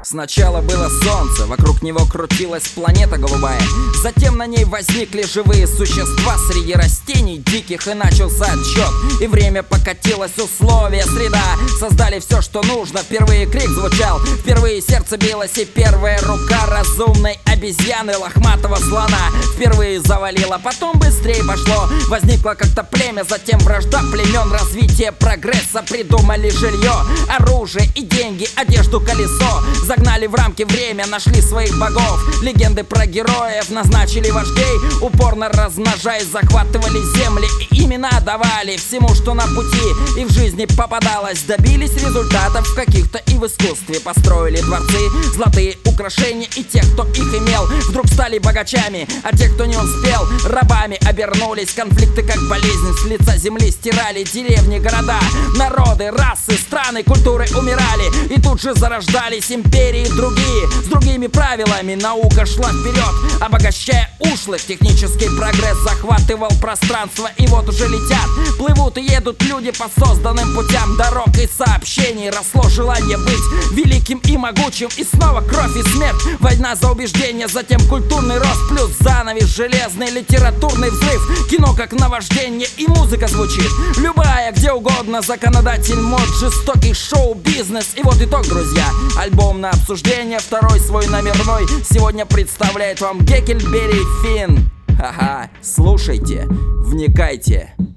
Сначала было солнце, вокруг него крутилась планета голубая. Затем на ней возникли живые существа среди растений диких, и начался отсчет. И время покатилось, условия, среда. Создали все, что нужно, впервые крик звучал, впервые сердце билось, и первая рука разумной обезьяны лохматого слона впервые завалила. Потом быстрее пошло, возникло как-то племя, затем вражда племен, развитие прогресса. Придумали жилье, оружие и деньги, одежду, колесо. Загнали в рамки время, нашли своих богов. Легенды про героев, назначили вождей. Упорно размножаясь, захватывали земли и имена давали всему, что на пути и в жизни попадалось. Добились результатов каких-то и в искусстве. Построили дворцы, золотые украшения, и тех, кто их имел, вдруг стали богачами, а те, кто не успел, рабами обернулись. Конфликты как болезнь с лица земли стирали. Деревни, города, народы, расы, страны, культуры умирали, и тут же зарождались империи другие, с другими правилами. Наука шла вперед, обогащая ушлых. Технический прогресс захватывал пространство, и вот уже летят, плывут и едут люди по созданным путям дорог и сообщений. Росло желание быть великим и могучим, и снова кровь и смерть, война за убеждение, затем культурный рост, плюс занавес железный, литературный взрыв, кино как наваждение, и музыка звучит любая, где угодно. Законодатель мод, жестокий шоу-бизнес. И вот итог, друзья, альбом на обсуждение, второй свой номерной сегодня представляет вам Геккельбери Финн. Ха-ха, слушайте, вникайте.